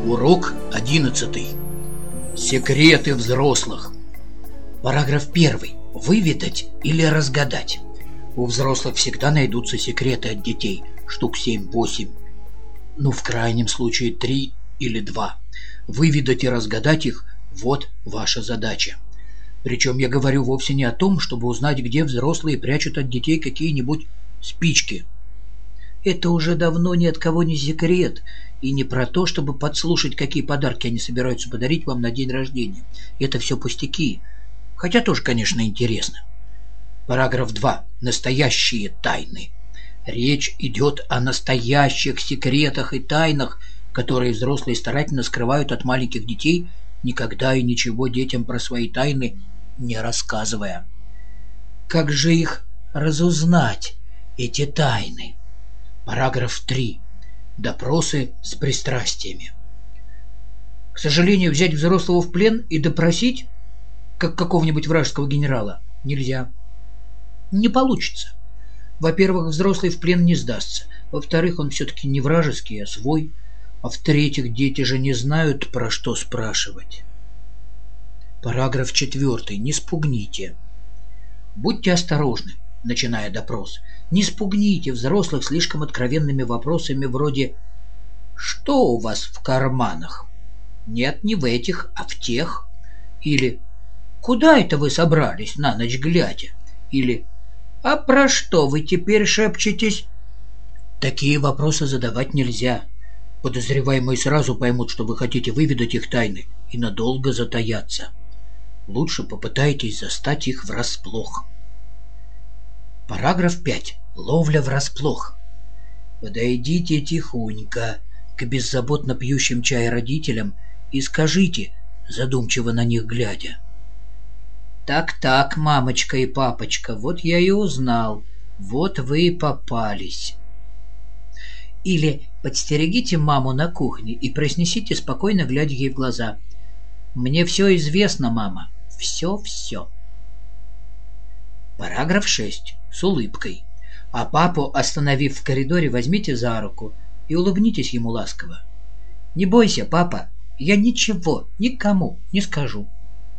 Урок 11. Секреты взрослых. Параграф 1. Выведать или разгадать. У взрослых всегда найдутся секреты от детей, штук 7-8. Ну, в крайнем случае 3 или 2. Выведать и разгадать их – вот ваша задача. Причем я говорю вовсе не о том, чтобы узнать, где взрослые прячут от детей какие-нибудь спички. Это уже давно ни от кого не секрет, и не про то, чтобы подслушать, какие подарки они собираются подарить вам на день рождения. Это все пустяки, хотя тоже, конечно, интересно. Параграф 2. Настоящие тайны. Речь идет о настоящих секретах и тайнах, которые взрослые старательно скрывают от маленьких детей, никогда и ничего детям про свои тайны не рассказывая. Как же их разузнать, эти тайны? Параграф 3. Допросы с пристрастиями. К сожалению, взять взрослого в плен и допросить, как какого-нибудь вражеского генерала, нельзя. Не получится. Во-первых, взрослый в плен не сдастся. Во-вторых, он все-таки не вражеский, а свой. А в-третьих, дети же не знают, про что спрашивать. Параграф 4. Не спугните. Будьте осторожны, начиная допрос. Не спугните взрослых слишком откровенными вопросами вроде «Что у вас в карманах?» «Нет, не в этих, а в тех». Или «Куда это вы собрались на ночь глядя?» Или «А про что вы теперь шепчетесь?» Такие вопросы задавать нельзя. Подозреваемые сразу поймут, что вы хотите выведать их тайны, и надолго затаятся. Лучше попытайтесь застать их врасплох. Параграф 5. Ловля врасплох. Подойдите тихонько к беззаботно пьющим чай родителям и скажите, задумчиво на них глядя: «Так-так, мамочка и папочка, вот я и узнал, вот вы и попались». Или подстерегите маму на кухне и произнесите, спокойно глядя ей в глаза: «Мне все известно, мама, все-все». Параграф 6. С улыбкой. А папу, остановив в коридоре, возьмите за руку и улыбнитесь ему ласково. «Не бойся, папа, я ничего никому не скажу».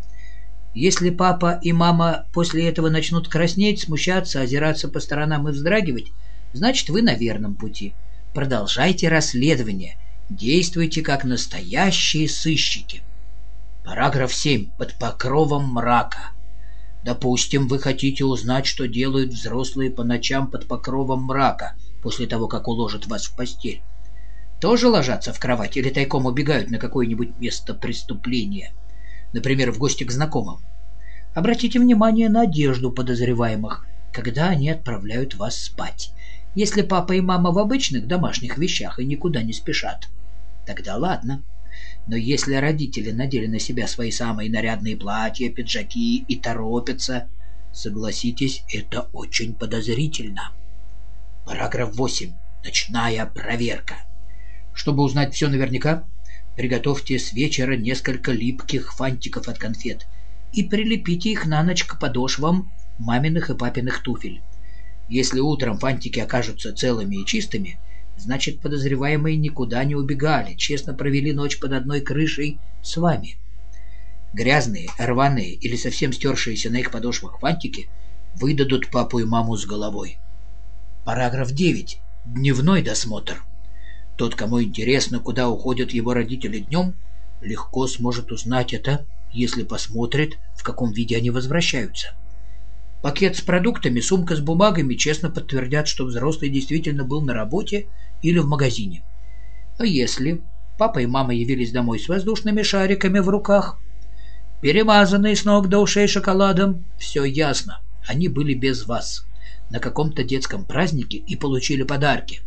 Если папа и мама после этого начнут краснеть, смущаться, озираться по сторонам и вздрагивать, значит, вы на верном пути. Продолжайте расследование, действуйте как настоящие сыщики. Параграф 7. Под покровом мрака. Допустим, вы хотите узнать, что делают взрослые по ночам под покровом мрака, после того, как уложат вас в постель. Тоже ложатся в кровать или тайком убегают на какое-нибудь место преступления, например, в гости к знакомым? Обратите внимание на одежду подозреваемых, когда они отправляют вас спать. Если папа и мама в обычных домашних вещах и никуда не спешат, тогда ладно. Но если родители надели на себя свои самые нарядные платья, пиджаки и торопятся, согласитесь, это очень подозрительно. Параграф 8. Ночная проверка. Чтобы узнать все наверняка, приготовьте с вечера несколько липких фантиков от конфет и прилепите их на ночь к подошвам маминых и папиных туфель. Если утром фантики окажутся целыми и чистыми, значит, подозреваемые никуда не убегали, честно провели ночь под одной крышей с вами. Грязные, рваные или совсем стершиеся на их подошвах фантики выдадут папу и маму с головой. Параграф 9. Дневной досмотр. Тот, кому интересно, куда уходят его родители днем, легко сможет узнать это, если посмотрит, в каком виде они возвращаются. Пакет с продуктами, сумка с бумагами честно подтвердят, что взрослый действительно был на работе или в магазине. А если папа и мама явились домой с воздушными шариками в руках, перемазанные с ног до ушей шоколадом, все ясно, они были без вас, на каком-то детском празднике и получили подарки.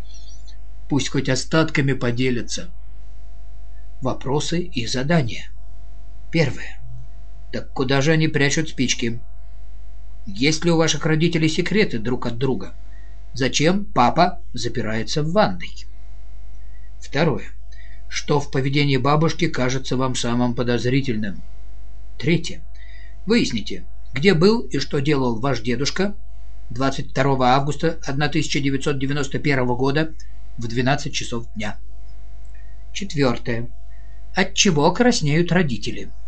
Пусть хоть остатками поделятся. Вопросы и задания. Первое. Так куда же они прячут спички? Есть ли у ваших родителей секреты друг от друга? Зачем папа запирается в ванной? Второе. Что в поведении бабушки кажется вам самым подозрительным? Третье. Выясните, где был и что делал ваш дедушка 22 августа 1991 года в 12 часов дня. Четвертое. От чего краснеют родители?